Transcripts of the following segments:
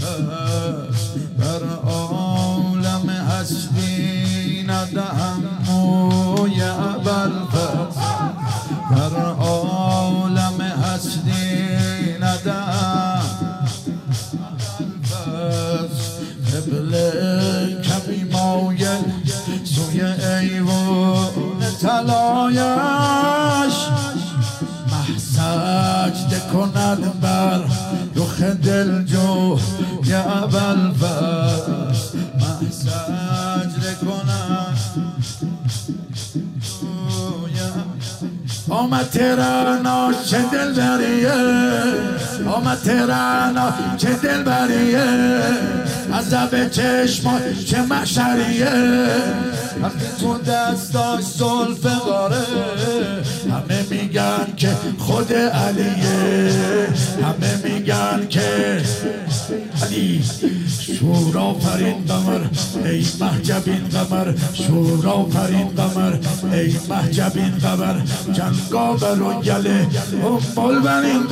در عالم هستی ندهم موی ابوالفضل، در عالم هستی ندهم قبله کمی مایل سوی ایوان طلایش، سجده کند بر رخ دلجو یا ابوالفضل، سجده کند آمد تهرانا چه دلبریه، آمد تهرانا چه دلبریه، عذاب چشمان چه محشریه، وقتی تو دستاش ذوالفقاره، همه میگن که خود علیه، همه میگن که علی شور آفرین قمر ای محجبین قمر، شور آفرین قمر ای محجبین قمر، جنگاور و گله البنین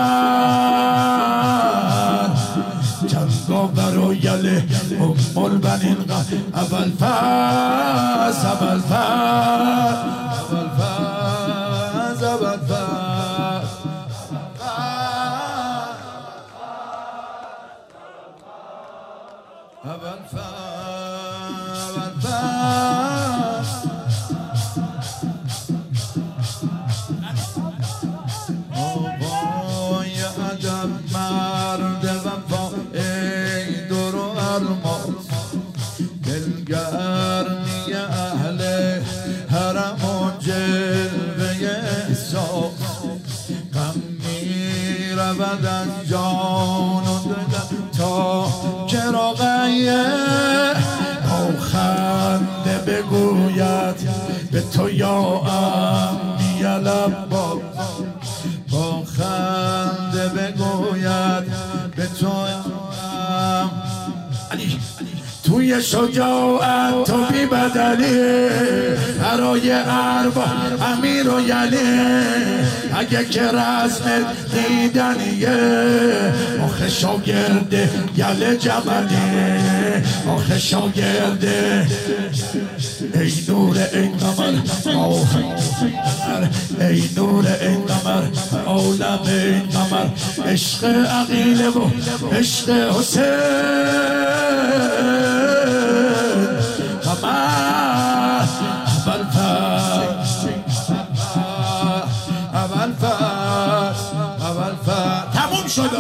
قمر، جنگاور و گله البنین قمر، ابوالفضل ابوالفضل ابوالفضل ابوالفضل آقای ادب مرد وفا ای دور و ارمان، دلگرمی اهل حرم و جلوه احسان، غم می رود از جان و دلم تا چراغیه، با خنده بگوید به تو یا امی العباس، با خنده بگوید به تو علی، توی شجاعت تو بی بدلی، برای ارباب امیر و یلی، اگه که رسم دیدنیه، آخه شاگرد گل جملی، آخه شاگرد ای نور این قمر ای نور این قمر عالم این قمر، عشق عقیله و عشق حسین قمر، ابوالفضل ابوالفضل ابوالفضل تموم شد.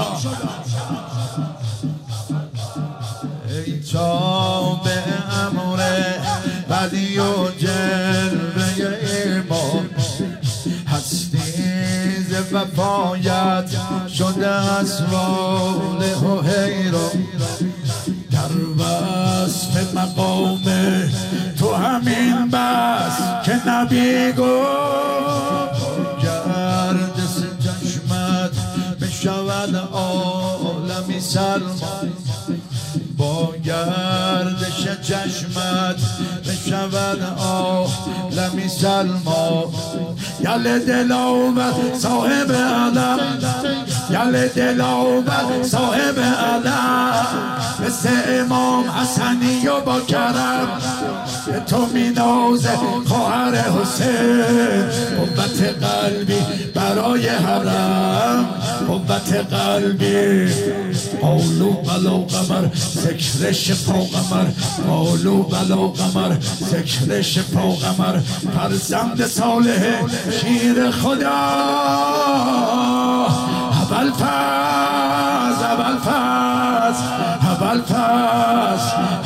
ای چاب امر بدی و جلوه ایمان، هستی ز وفایت شده اسرار و حیران، در وصف مقام تو همین بس که نبی گفت، گرد چشمت بشود عالمی سلمان، با گردش چشمت بشود عالمی سلمان، یل دلاور صاحب علم، یل دلاور صاحب علم، مثل امام حسنی و با کرم، به تو می نازه خواهر حسین، قوت قلبی برای حرم، قوت قلبی قولو بلا قمر ذکر شفا قمر، قولو بلا قمر ذکر شفا قمر، فرزند صالح شیر خدا ابوالفضل ابوالفضل ابوالفضل